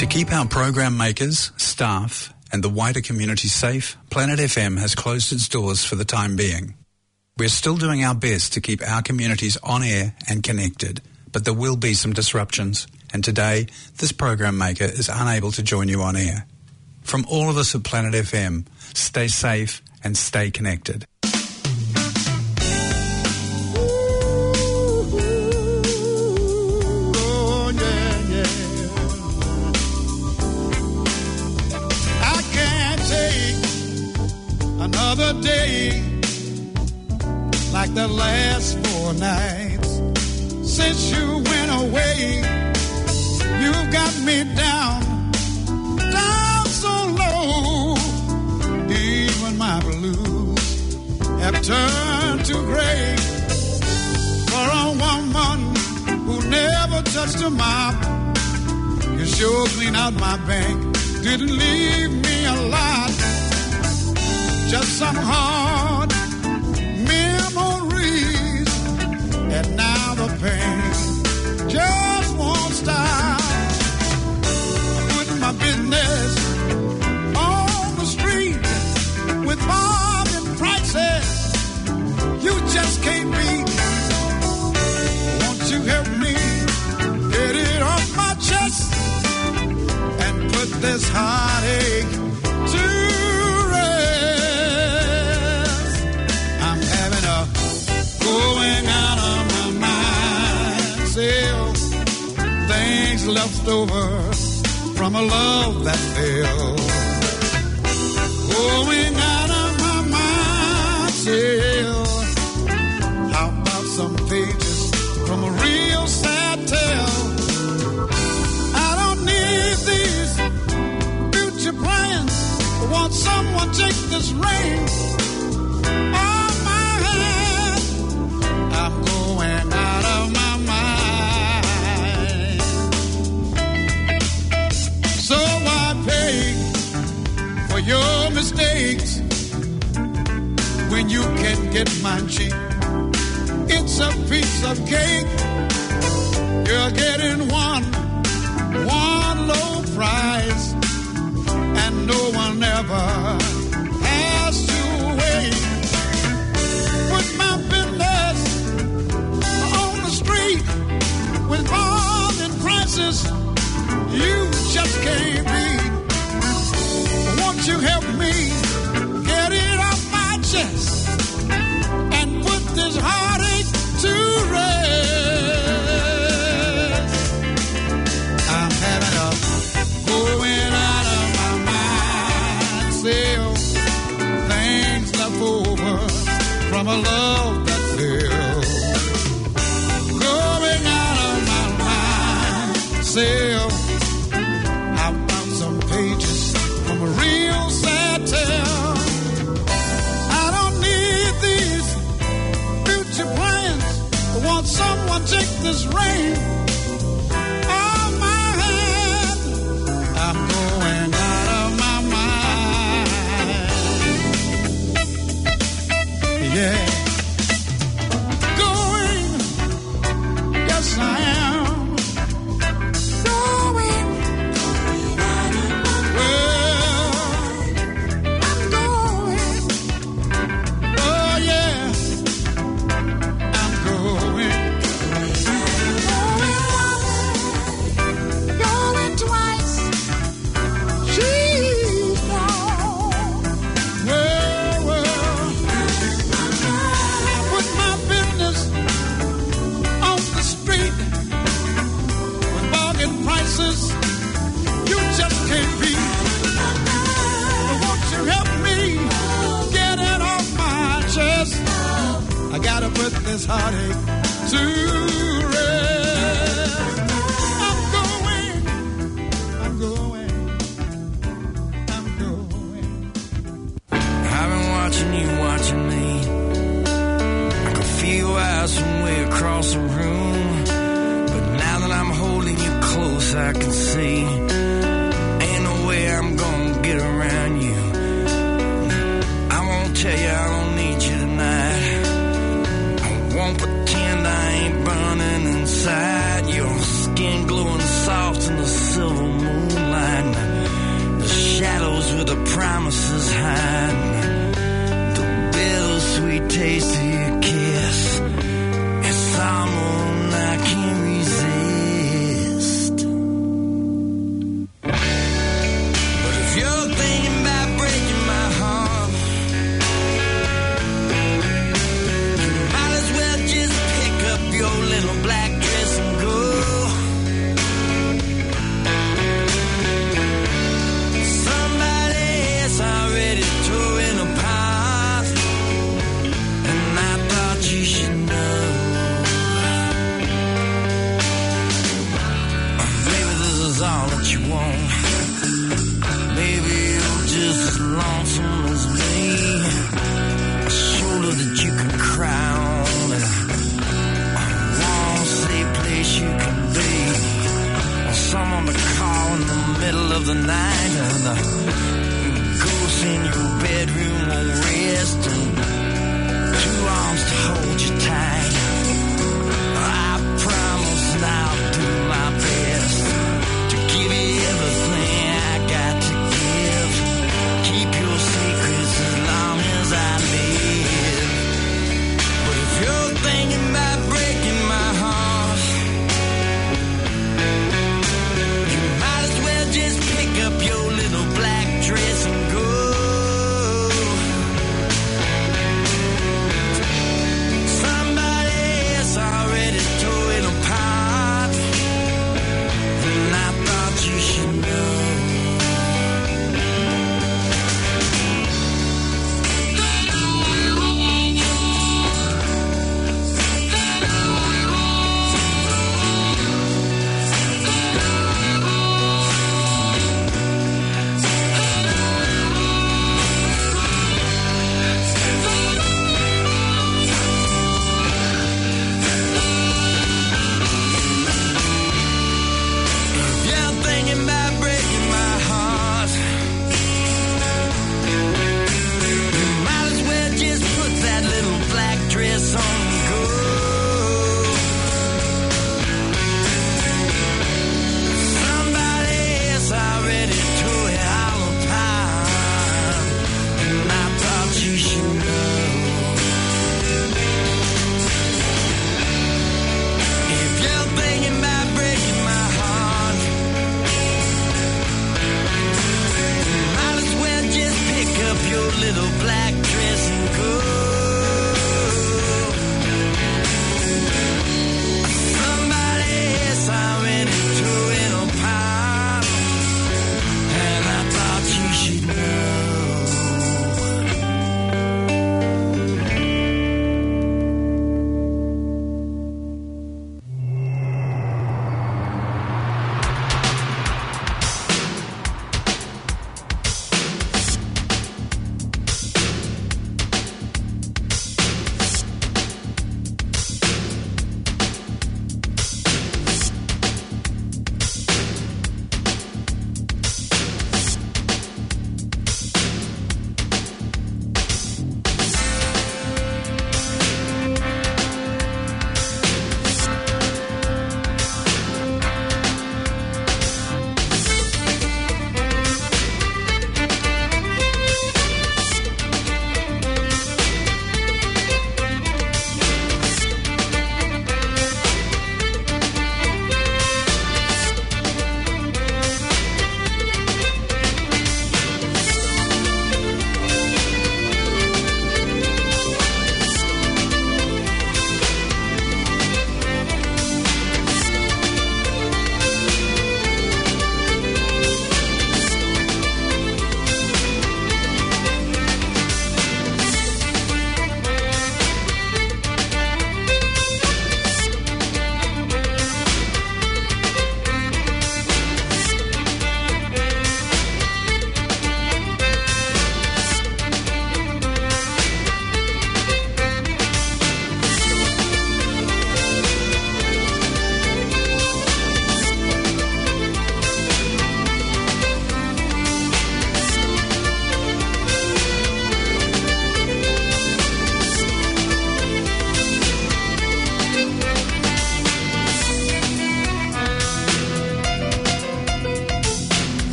To keep our program makers, staff and the wider community safe, Planet FM has closed its doors for the time being. We're still doing our best to keep our communities on air and connected, but there will be some disruptions, and today this program maker is unable to join you on air. From all of us at Planet FM, stay safe and stay connected. Another day like the last 4 nights since you went away. You've got me down so low. Even my blues have turned to gray. For a woman who never touched a mop, you sure clean out my bank. Didn't leave me a lot. Just some hard memories, and now the pain just won't stop. Putting my business on the street with bargain prices you just can't beat. Won't you help me get it off my chest and put this heartache to going out of my mind, still things left over from a love that failed. Going out of my mind, still how about some pages from a real sad tale? I don't need these future plans. I want someone take this rain. I'm going out of my mind. So I pay for your mistakes when you can get mine cheap. It's a piece of cake. You're getting one low price, and no one ever has to wait. Put my business with bargain prices you just can't beat. Won't you help me get it off my chest and put this heartache to rest? I'm having a going out of my mind sale. Things left over from a love that failed. Sale. How about some pages from a real sad tale? I don't need these future plans. I want someone take this rain off my head. I'm going out of my mind. Yeah. Going. Yes, I am. Put this heartache to rest. I'm going. I've been watching you, watching me. I can feel your eyes from way across the room. But now that I'm holding you close, I can see ain't no way I'm gonna get around you. I won't tell you I don't need you tonight. Won't pretend I ain't burning inside. Your skin glowing soft in the silver moonlight. clothes with the promises hiding, the bittersweet taste of your kiss. It's someone I can't resist. But if you're thinking about breaking my heart, you might as well just pick up your little black dress and go. All that you want. Maybe you're just as lonesome as me. A shoulder that you can cry on, and a warm, safe place you can be. Or someone to call in the middle of the night, and the ghost in your bedroom won't rest, and 2 arms to hold you tight. I promise I'll do my best. Give you everything I got to give. Keep your secrets as long as I live. But if you're thinking about breaking my heart, you might as well just pick up your little black dress and go. Somebody else already tore it apart, and I thought you should know. Little black dress and go. Somebody else already tore it apart, and I thought you should know.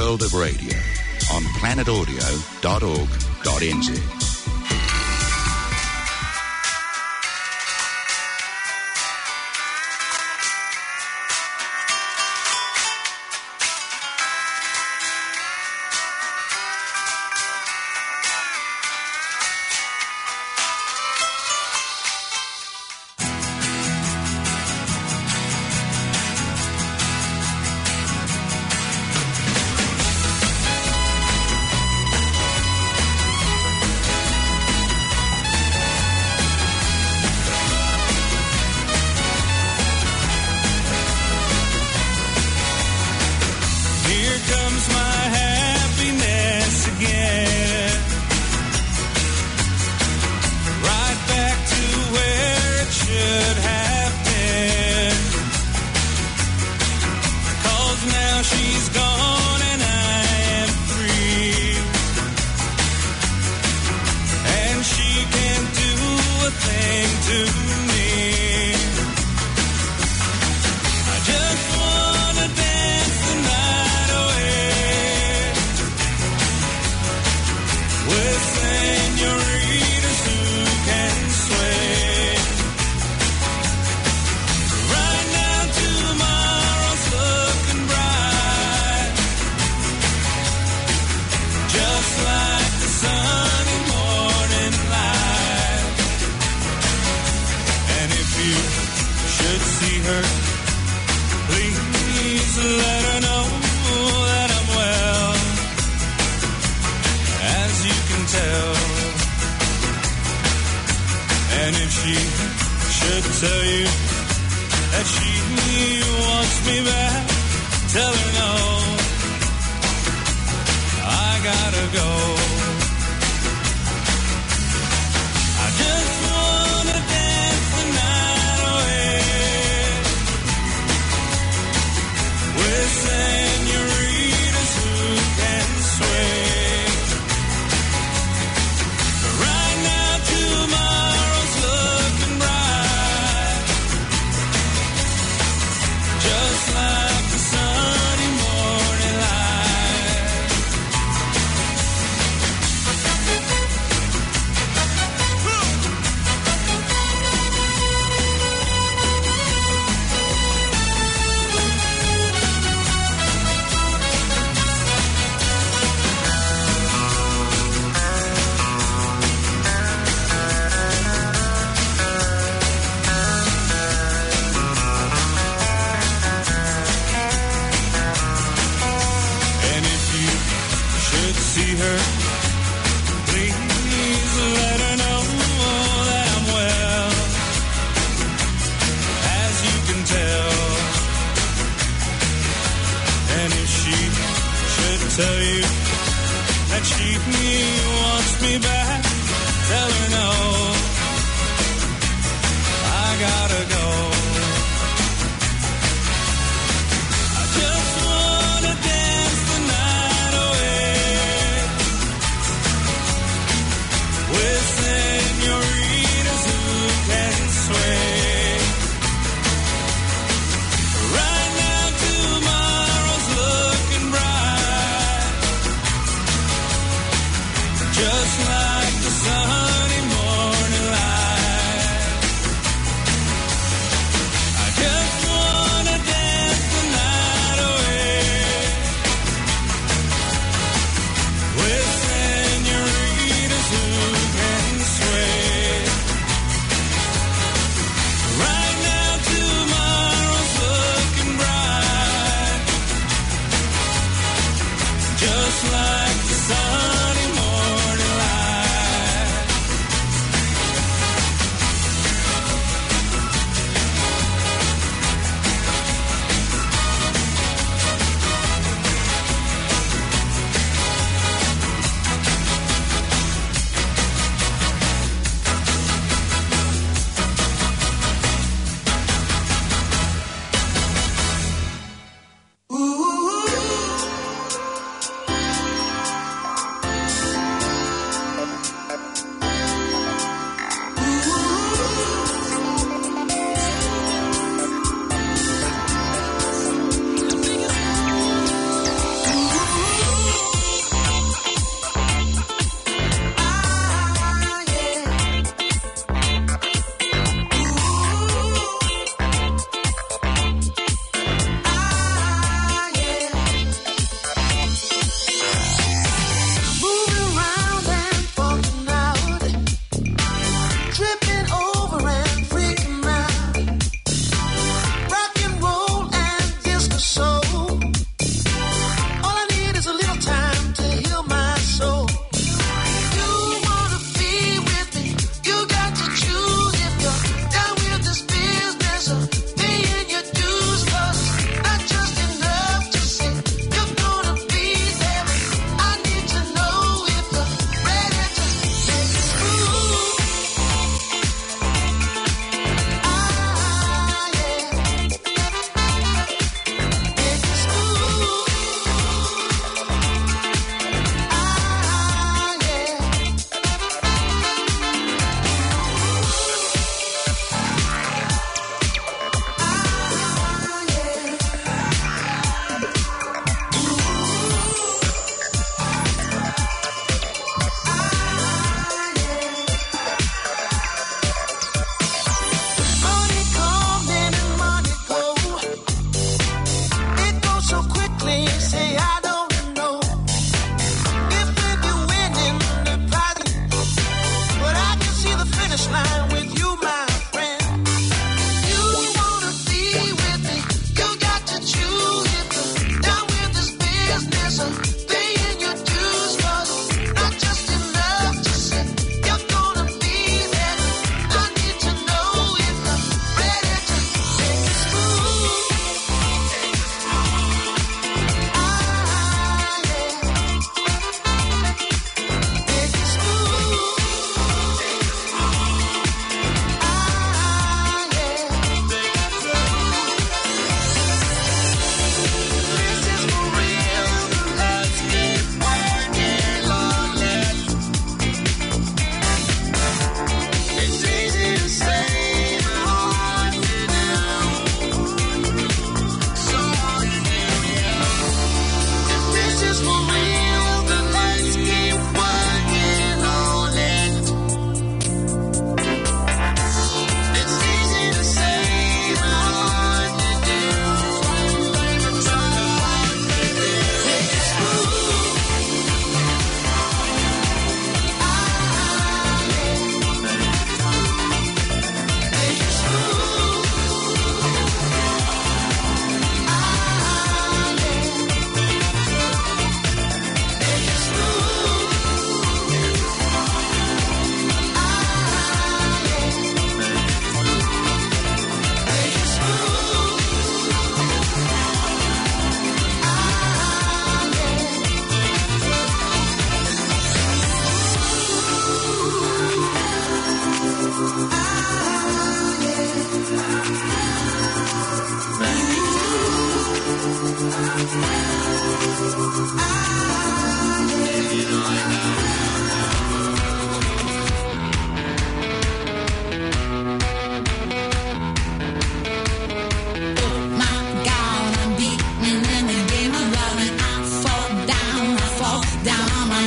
world of radio on planetaudio.org.nz.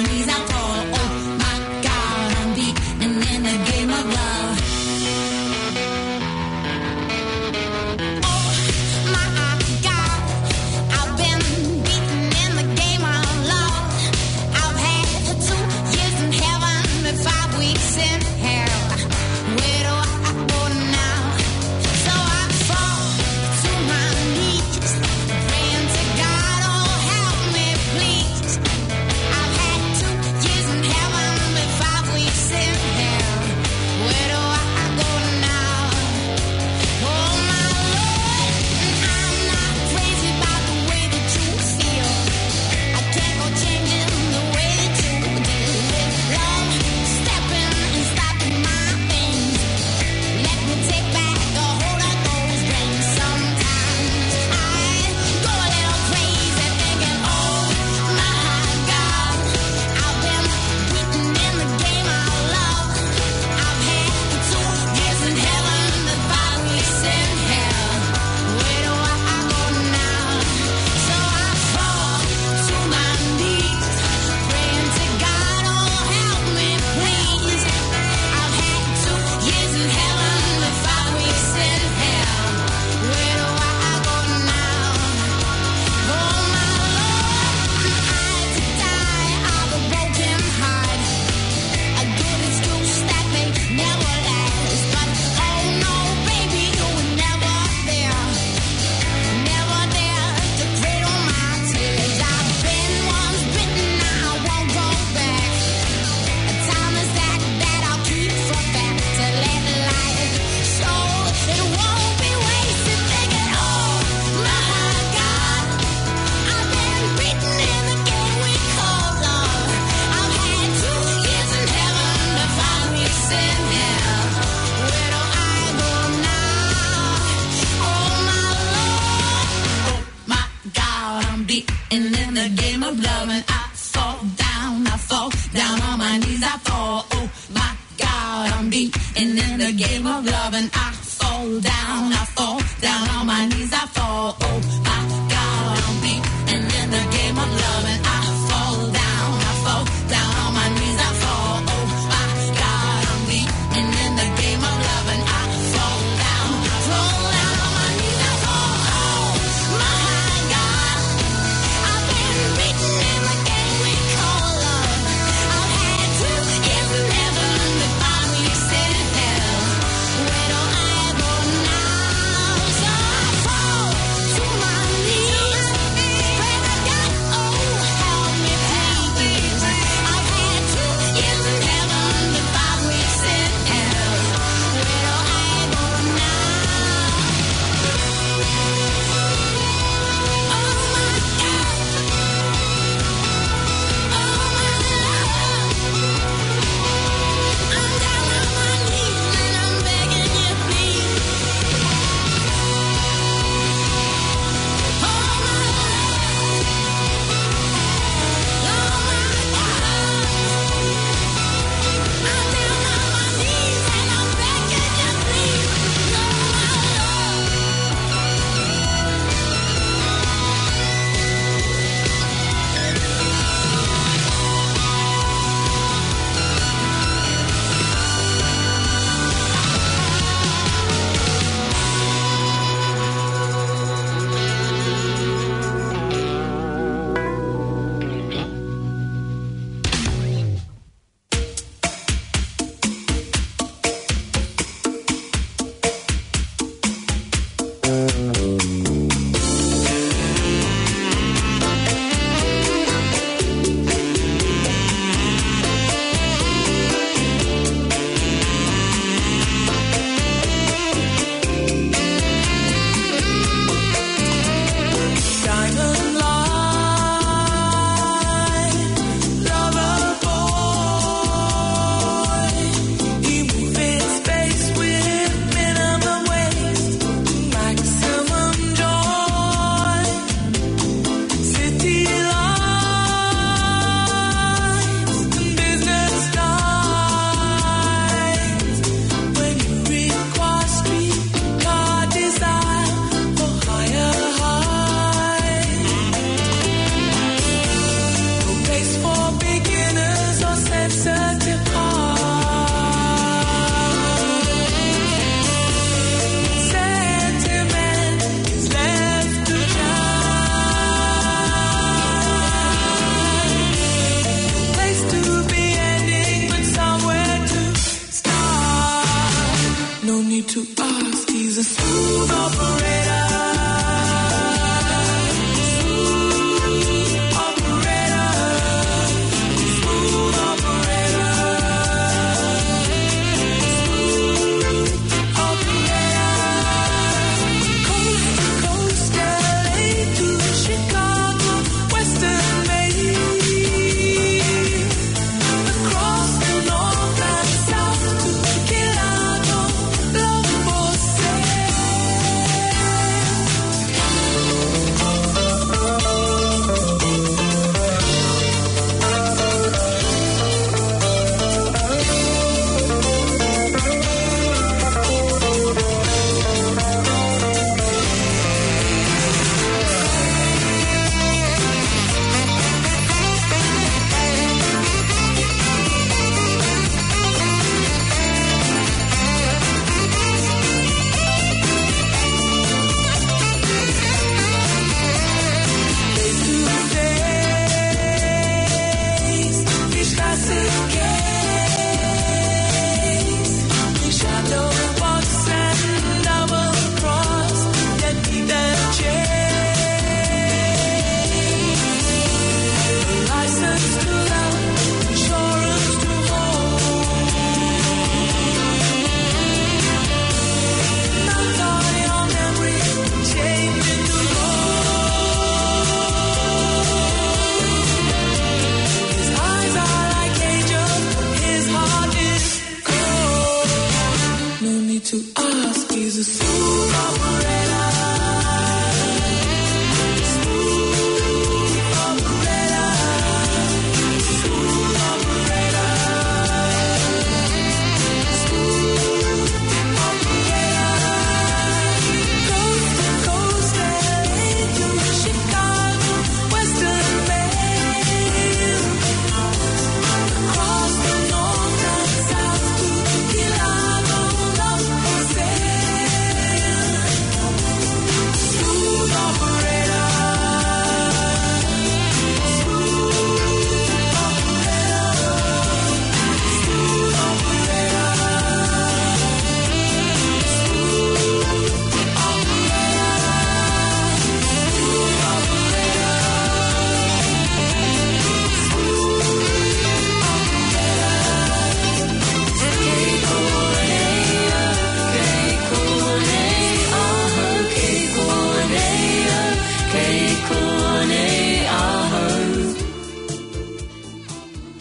knees I fall. Oh my God, I'm beaten in the game of love. Oh my God, I've been beaten in the game of love. I've had 2 years in heaven and 5 weeks in hell. Where do I go now? So I fall to my knees, praying to God, oh help me please. I've had 2 years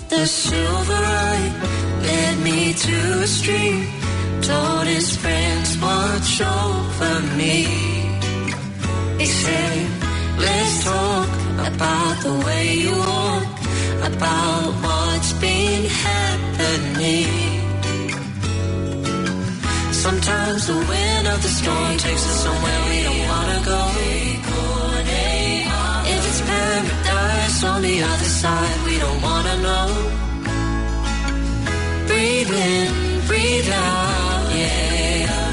The silverite led me to a stream, told his friends watch over me. He said, let's talk about the way you walk, about what's been happening. Sometimes the wind of the storm takes us somewhere we don't wanna go. If it's paradise on the other side, we don't wanna know. Breathe in, breathe out, yeah.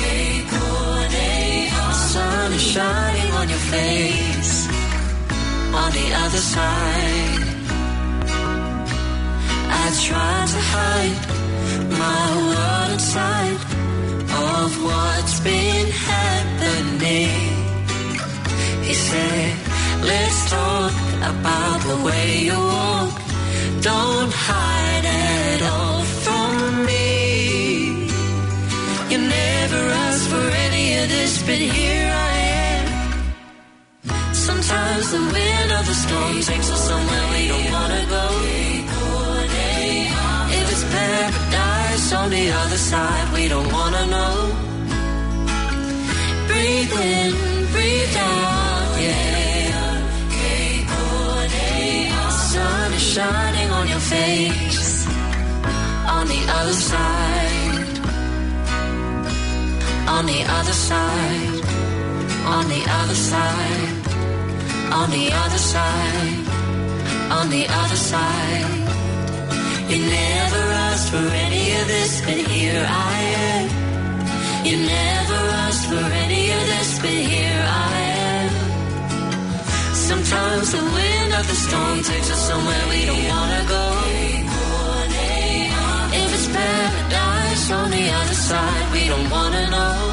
The sun is shining on your face. On the other side, I tried to hide my world inside of what's been happening. He said, let's talk about the way you walk. Don't hide at all from me. You never asked for any of this, but here I am. Sometimes the wind of the storm takes us somewhere we don't wanna go. If it's paradise on the other side, we don't wanna know. Breathe in, breathe out, yeah. The sun is shining on your face. On the other side, on the other side, on the other side, on the other side, on the other side. You never asked for any of this, but here I am. You never asked for any of this, but here I am. Sometimes the wind of the storm takes us somewhere we don't wanna go. If it's paradise on the other side, we don't wanna know.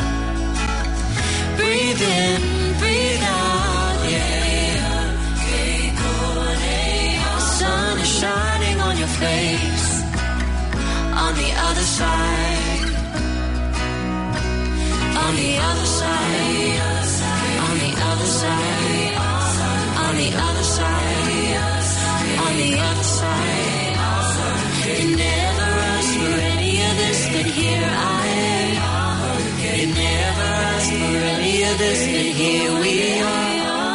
Breathe in, breathe out, yeah. The sun is shining on your face. On the other side, on the other side, on the other side, on the other side, on the other side. You never asked for any of this, but here I am. You never asked for any of this, but here we are.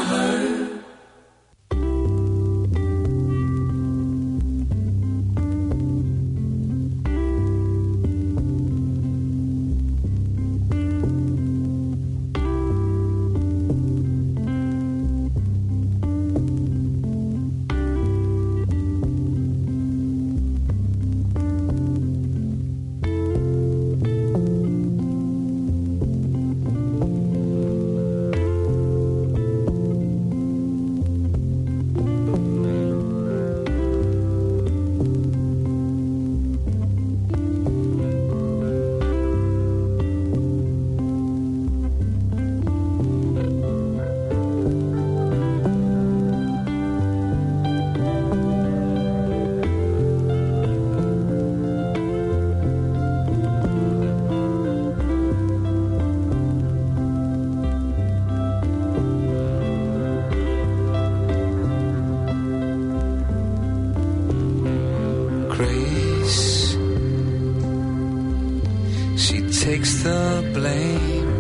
Takes the blame.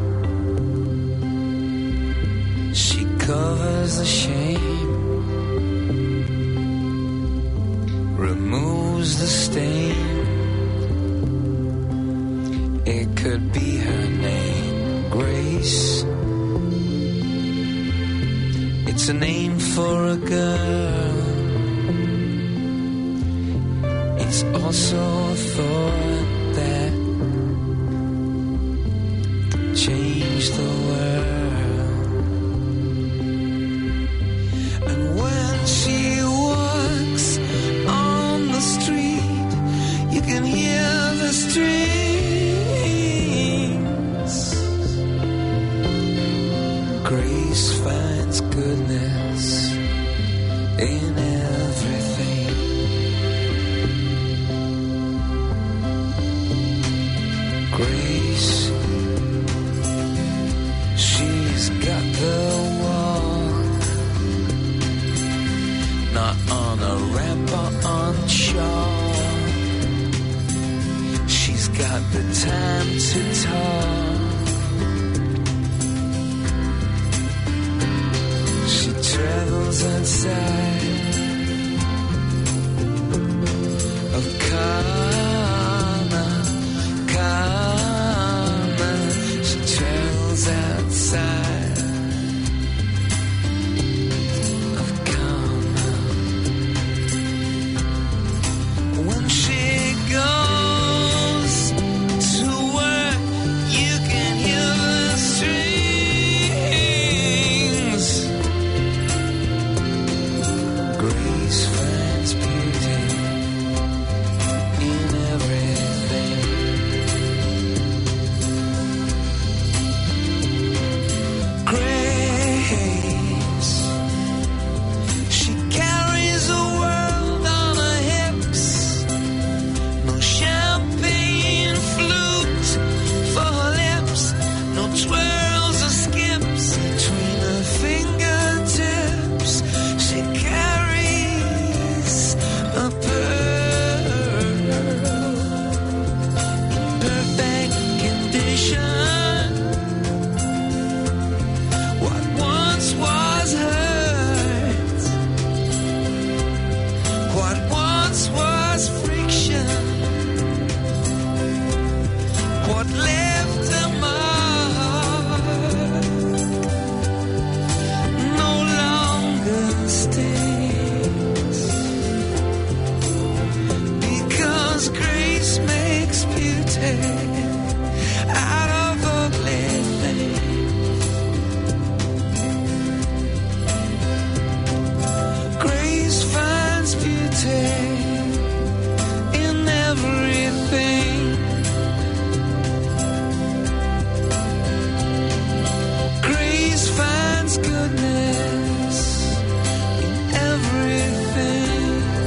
She covers the shame, removes the stain. It could be her name, Grace. It's a name for a girl. It's also a thought that change the world. And when she walks on the street, you can hear the streams. Grace finds goodness in everything. Grace, she the time to talk. She travels outside of karma. She travels outside of karma. When she goes to work, you can hear the strings. Grace finds beauty in everything. Grace, she carries the world on her hips. No champagne flute for her lips, no twirls or skips between her fingertips. She carries a pearl in perfect condition. What once was hurt, what once was friction, what left a mark, no longer stays. Because grace makes beauty out of ugly things. Grace finds beauty in everything. Grace finds goodness in everything.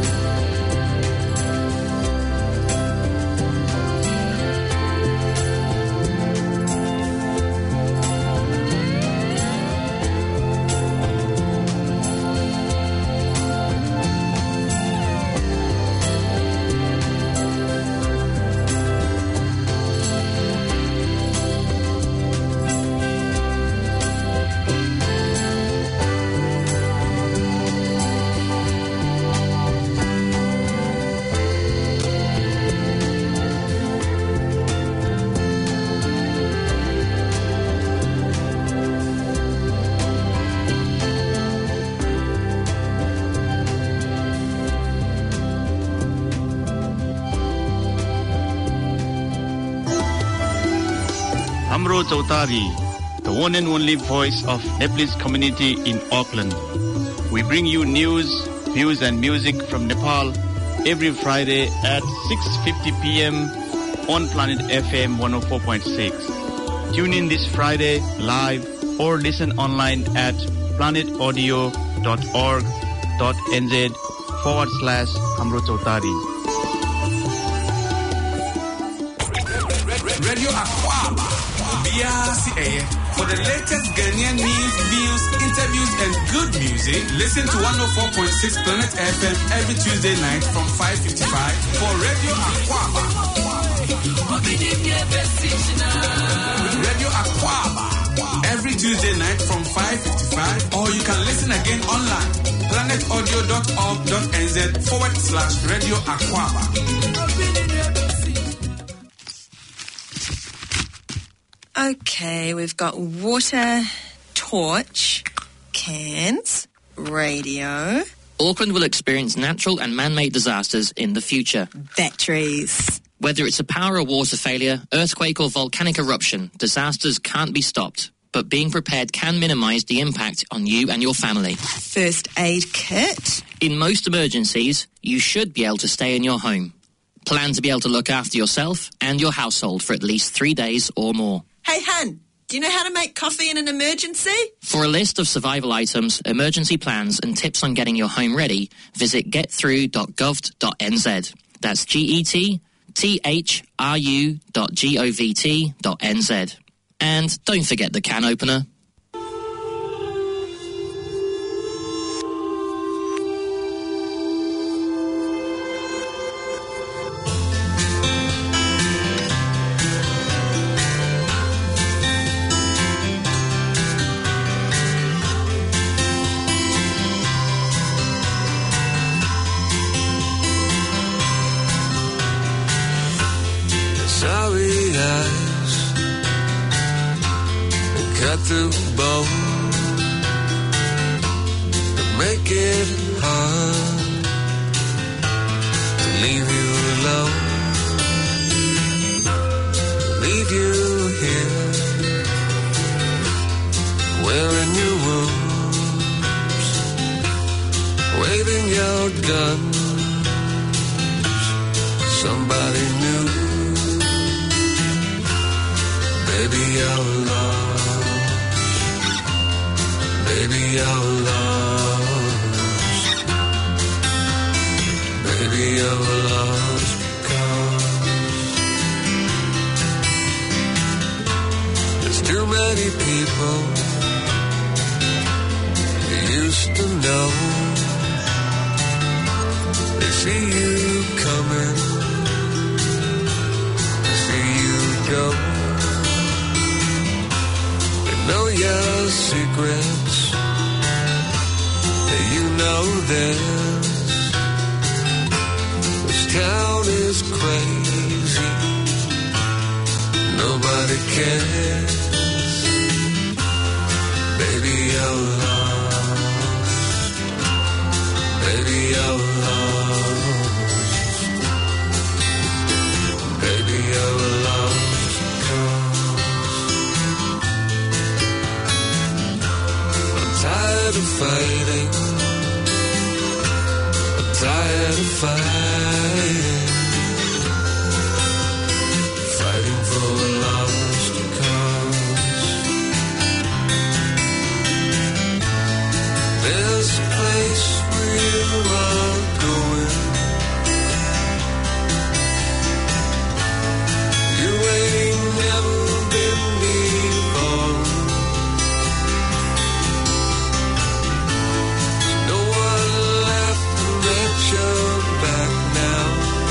Amro Chautari, the one and only voice of Nepalese community in Auckland. We bring you news, views and music from Nepal every Friday at 6:50 p.m. on Planet FM 104.6. Tune in this Friday live or listen online at planetaudio.org.nz/Amro Chautari. Radio Aquaba, BRCA. For the latest Ghanaian news, views, interviews, and good music, listen to 104.6 Planet FM every Tuesday night from 5:55 for Radio Aquaba. Radio Aquaba, every Tuesday night from 5:55, or you can listen again online, planetaudio.org.nz/Radio Aquaba. Okay, we've got water, torch, cans, radio. Auckland will experience natural and man-made disasters in the future. Batteries. Whether it's a power or water failure, earthquake or volcanic eruption, disasters can't be stopped. But being prepared can minimise the impact on you and your family. First aid kit. In most emergencies, you should be able to stay in your home. Plan to be able to look after yourself and your household for at least 3 days or more. Hey, hun, do you know how to make coffee in an emergency? For a list of survival items, emergency plans and tips on getting your home ready, visit getthrough.gov.nz. That's GETTHRU.govt.nz. And don't forget the can opener. cut through bone to make it hard to leave you alone, leave you here, wearing your wounds, waving your gun. Somebody new, baby, you're lost, baby, you're lost, baby, you're lost because there's too many people you used to know. They see you coming, go. They know your secrets, you know this. This town is crazy, nobody cares. Baby, you're lost, baby, you're lost, baby, you're lost. Tired of fighting, I'm tired of fighting, fighting for a lost cause. There's a place where you are going, you ain't never been before. You're back now.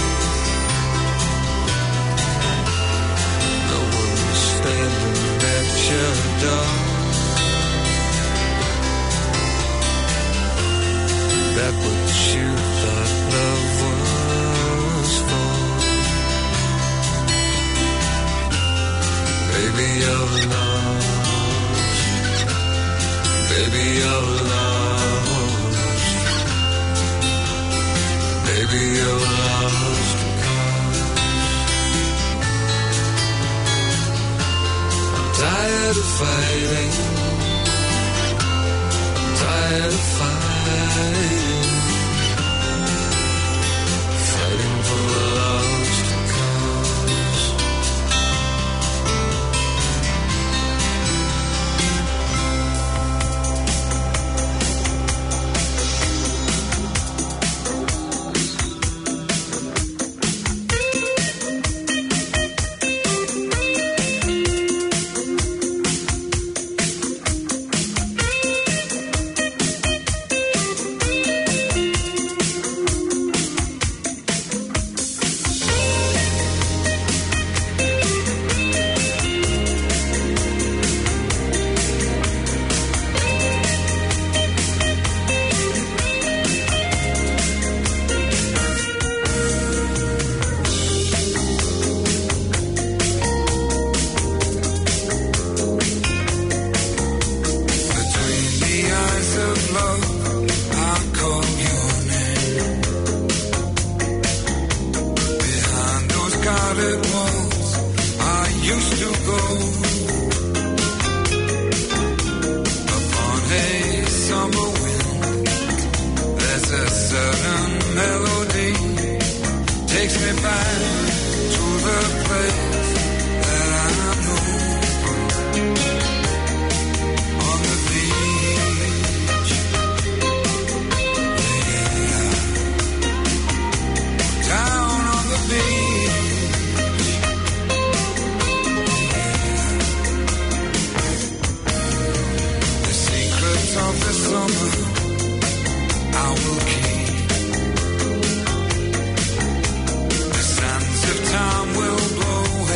No one's standing at your door. That what you thought love was for. Baby, you're lost. Baby, you're lost. Baby, you're lost because I'm tired of fighting, I'm tired of fighting, fighting for a lost cause. Time will blow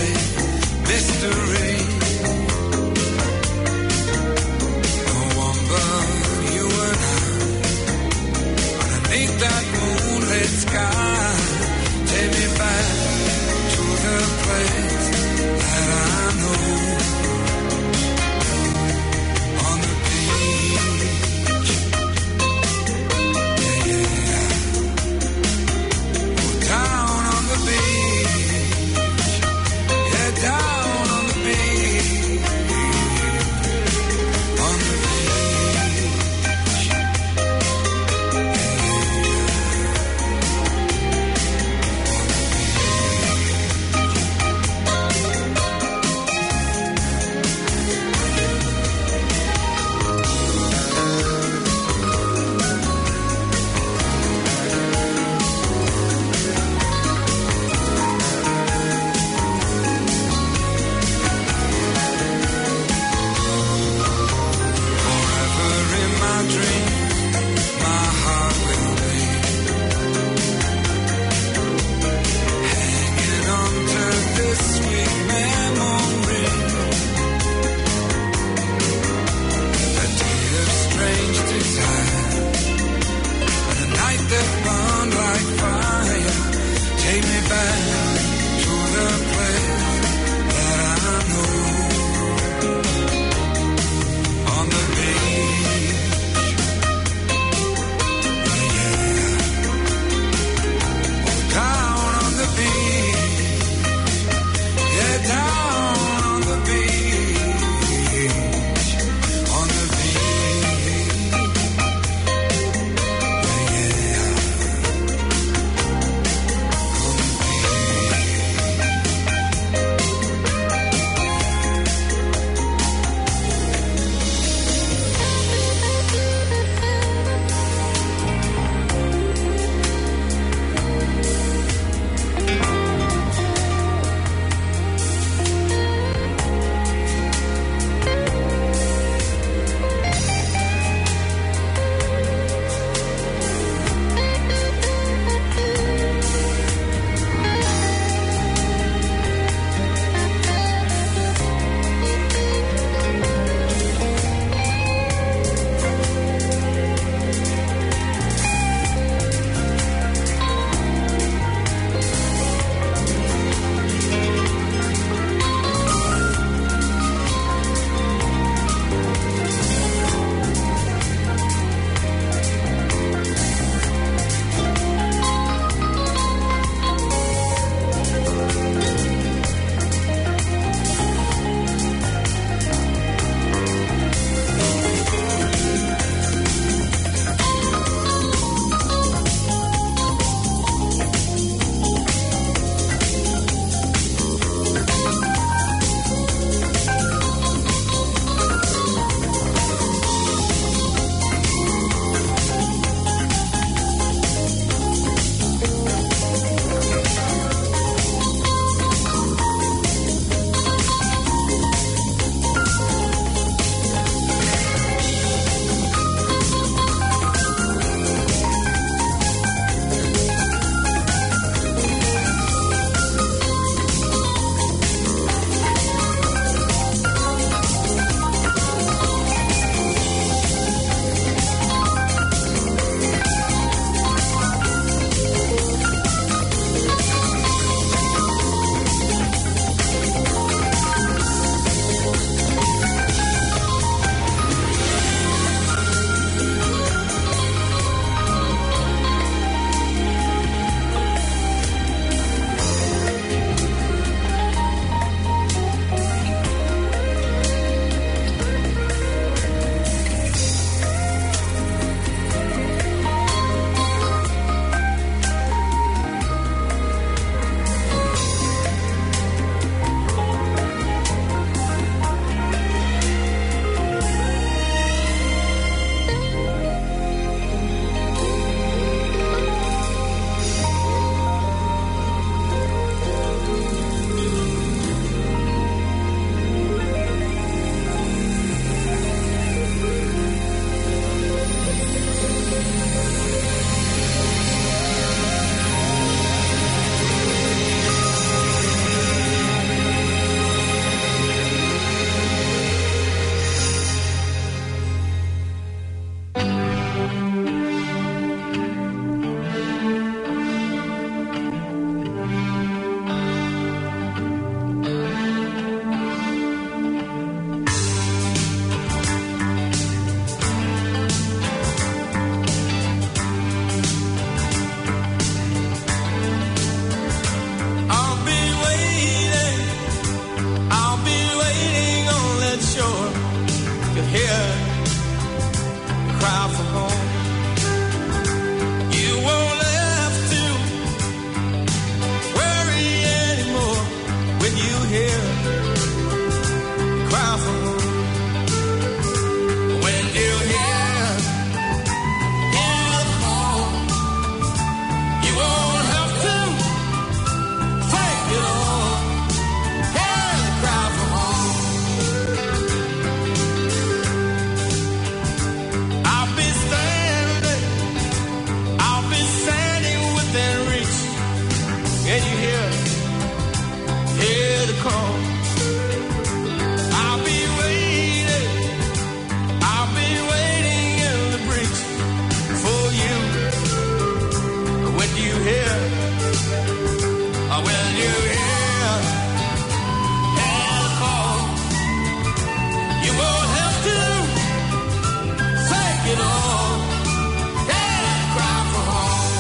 Can you hear the call? I'll be waiting in the breach for you. When you hear the call, you won't have to take it all and cry for home.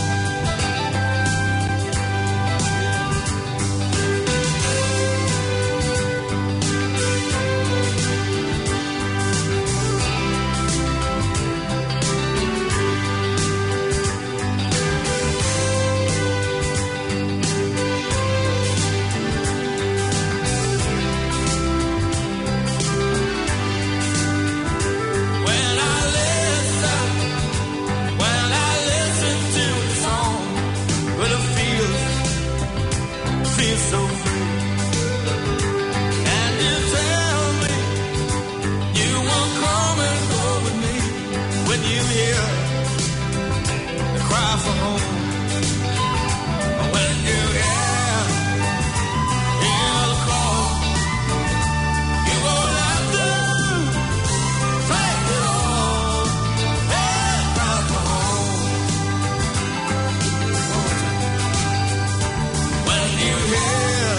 So free, and you tell me you won't come and go with me when you hear the cry for home. When you hear the call, you won't have to take it all and cry for home. When you hear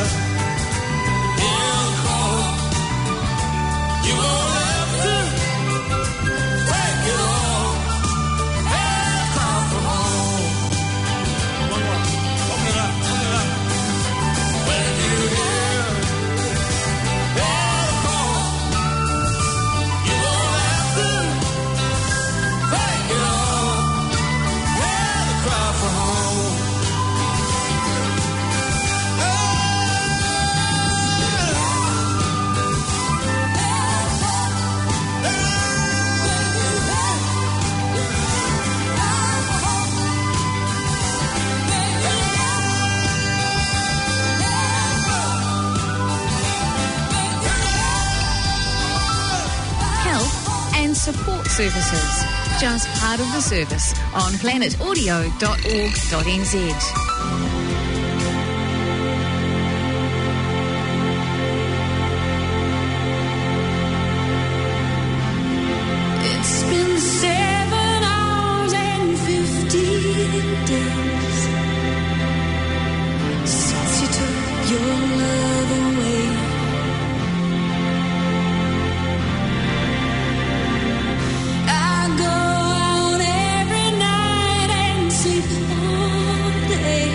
support services. Just part of the service on planetaudio.org.nz. It's been 7 hours and 15 days since you took your love away. I go out every night and sleep all day.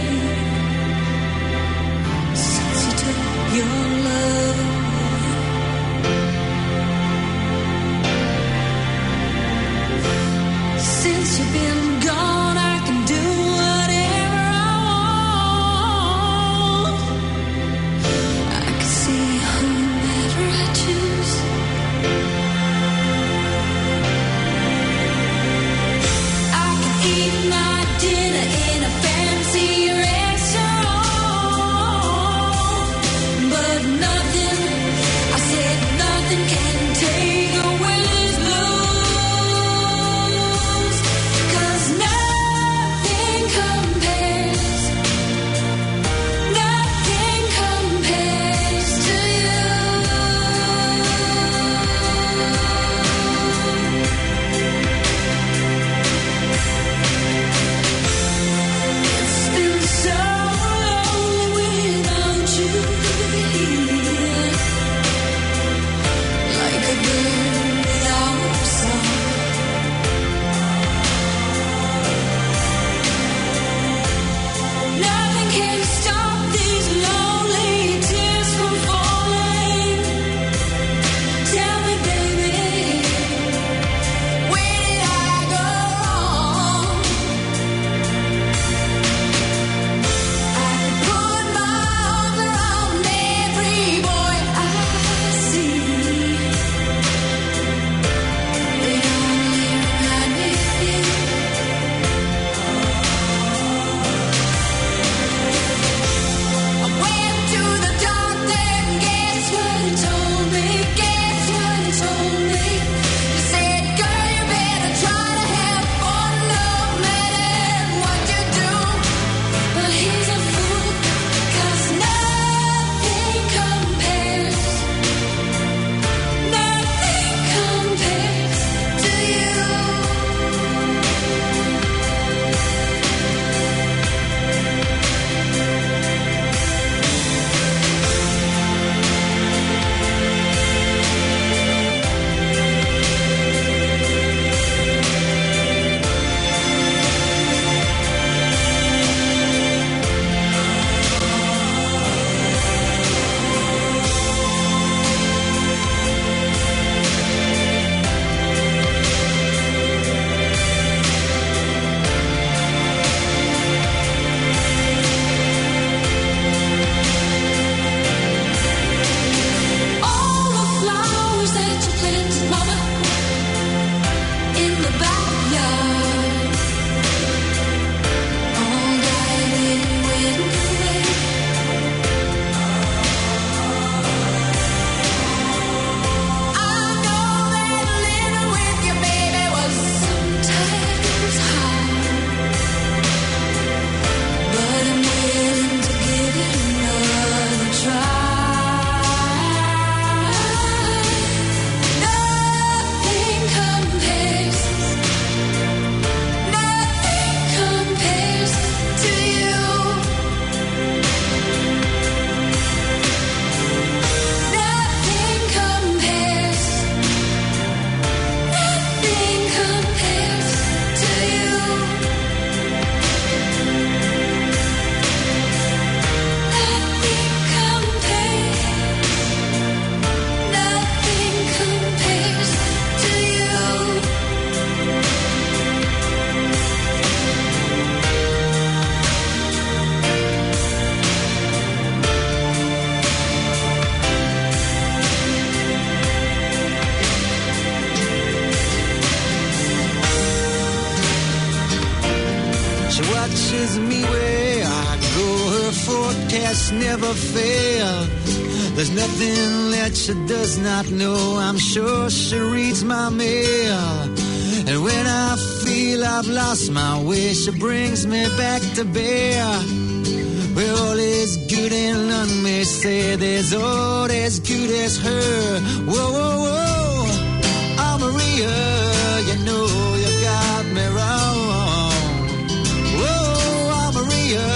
forecasts never fail. There's nothing that she does not know. I'm sure she reads my mail. And when I feel I've lost my way, she brings me back to bear. Where all is good and none may say there's all as good as her. Whoa, whoa, whoa, oh Maria, you know you got me wrong. Whoa, oh Maria,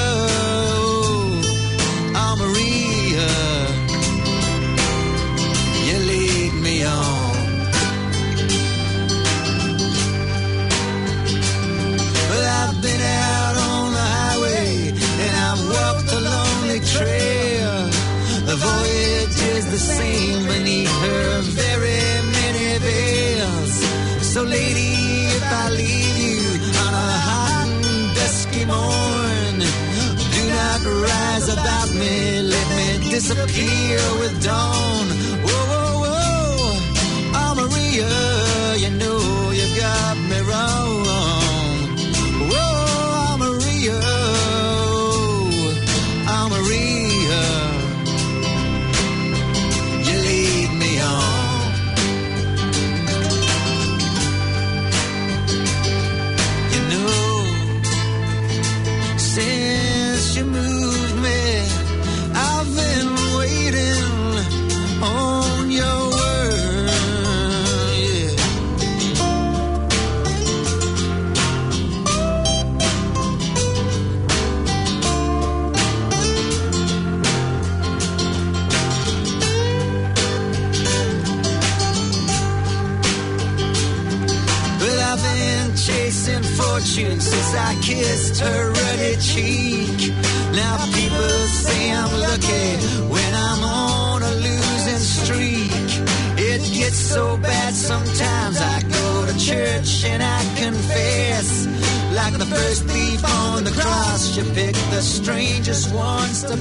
oh Maria, you lead me on. Well, I've been out on the highway and I've walked a lonely trail. The voyage is the same beneath her very many veils. So lady, if I leave you on a hot and dusky morn, do not rise about me, let me disappear with dawn. Whoa, whoa, whoa, oh Maria, you know you got me wrong. Whoa, oh Maria, oh Maria, you lead me on. You know, since you moved me, I've been waiting on your word. Yeah. Well, I've been chasing fortune since I kissed her ruddy cheek. Now people say I'm lucky when I'm on a losing streak. It gets so bad sometimes I go to church and I confess. Like the first thief on the cross, you pick the strangest ones to